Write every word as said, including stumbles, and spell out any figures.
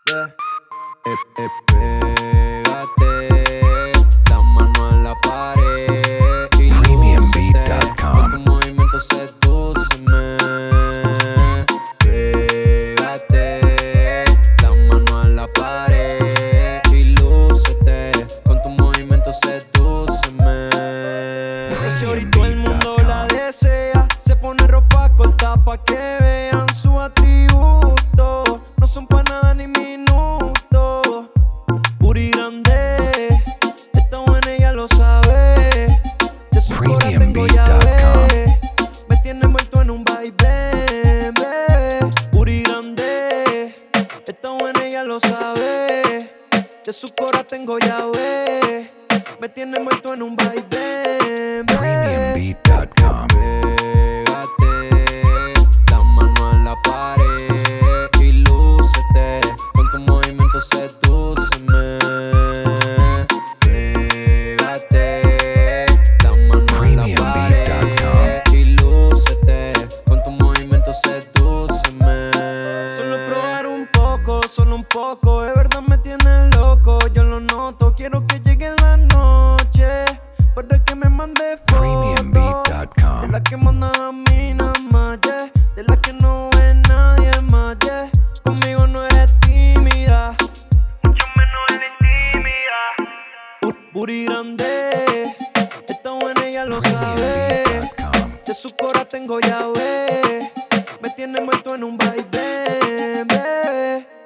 Yeah. Eh, eh, pégate, la mano en la pared y premium beat lúcete, dot com. con tu movimiento sedúceme. Pégate, la mano en la pared y lúcete, con tu movimiento sedúceme. Esa shorty todo el mundo la desea, se pone ropa corta pa' que vean su atributo. No son pa' nada ni minutos. Booty grande, está buena, ella lo sabe. De su cora premium tengo beat dot com. llave. Me tiene envuelto en un vaivén, bebé. Booty grande, está buena, ella lo sabe. De su cora tengo llave. Me tiene envuelto en un vaivén, premium bebé. beat dot com. Pégate, la mano en la pared y lúcete, con tu movimiento sedúceme. Pégate, la mano en la premium beat dot com. pared y lúcete, con tu movimiento sedúceme. Solo probar un poco, solo un poco, de verdad me tiene loco, yo lo noto. Quiero que llegue la noche para que me mande premium beat fotos dot de com. la que manda a mí nada más, yeah. De la que no ve nadie más, yeah. Conmigo no eres tímida, mucho menos eres tímida. Bu- Booty grande, está buena, ella lo premium sabe. beat dot com. De su cora tengo llave. Me tiene envuelto en un vaivén, bebé.